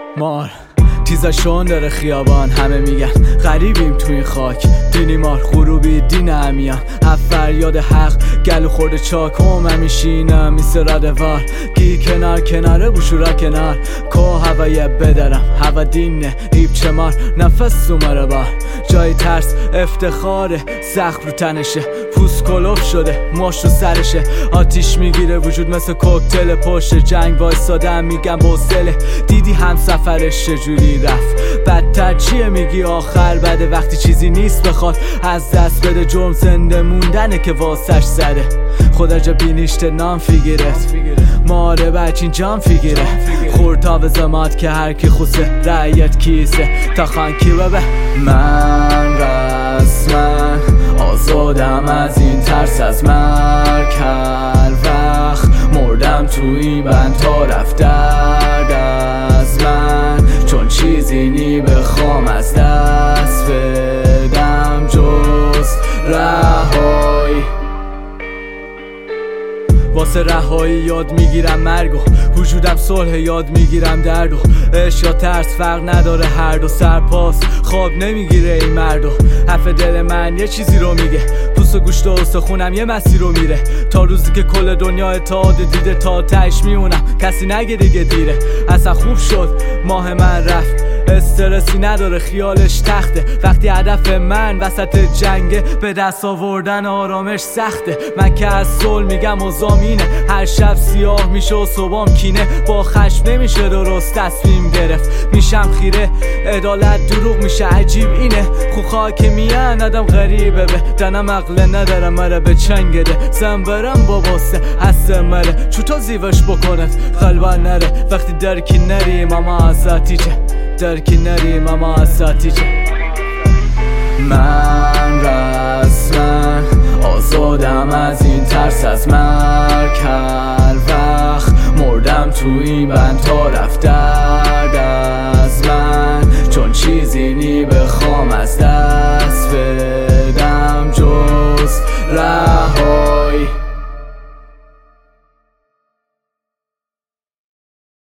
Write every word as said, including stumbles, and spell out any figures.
مار تیزشون داره خیابان، همه میگن غریبیم تو این خاک. دینی مار غروبی دین امیان، هفت فریاد حق گلو خورده چاکم همیشینم میسه ردوار گی کنار کناره بوشورا کنار که هوای بدرم هوا دینه ایب چمار نفس اومره بار جای ترس افتخاره زخم رو تنشه پوست کلوف شده ماش رو سرشه آتیش میگیره وجود مثل کوکتل پشت جنگ وایسادم میگم بوسله دیدی هم سفرش چجوری رفت بدتر چیه میگی آخر بده وقتی چیزی نیست بخواد از دست بده جرم زنده موندنه که واسش زده خدا جا بینیشت نام فیگیرت ماره بچین جان فیگیره خورتا به زماد که هر کی خوسه رعیت کیسه تا خان کی ببه من رسمن آزادم از این ترس از مرگ هر وقت مردم تو این بند تا رفت درد از من چون چیزی نی بخوام از دست بدم جز رهایی واسه رهایی یاد میگیرم مرگ و وجودم صلح یاد میگیرم درد و عشق یا ترس فرق نداره هر دو سرپاس خواب نمیگیره این مرد و حرف دل من یه چیزی رو میگه پوست و گوشت و استخونم یه مسیر رو میره تا روزی که کل دنیا اتحاد دیده تا تهش میمونم کسی نگه دیگه دیره اصلا خوب شد ماه من رفت استرسی نداره خیالش تخته وقتی هدف من وسط جنگه به دست آوردن آرامش سخته من که از صلح میگم و زامینه هر شب سیاه میشه و صبحام کینه با خشم نمیشه درست تصمیم گرفت میشم خیره عدالت دروغ میشه عجیب اینه خوخا که میان آدم غریبه به دنم عقل ندارم مره به چنگده زنبرم باباسته هسته مره چوتا زیوش بکنت قلبا نره وقتی درکی نریم اما ازاتیچه درکی نریم اما اساتیچه من رسمن آزادم از این ترس از مرگ هر وقت مردم تو این بند تا رفتم